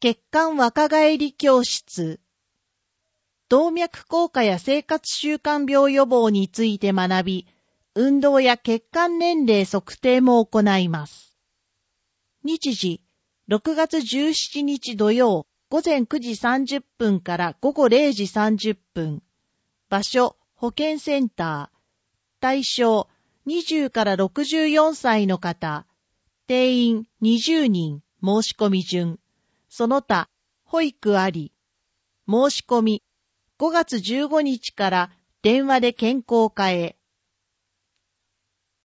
血管若返り教室。動脈硬化や生活習慣病予防について学び、運動や血管年齢測定も行います。日時、6月17日土曜、午前9時30分から午後0時30分。場所、保健センター。対象、20から64歳の方。定員20人、申し込み順。その他、保育あり。申し込み、5月15日から電話で健康課へ。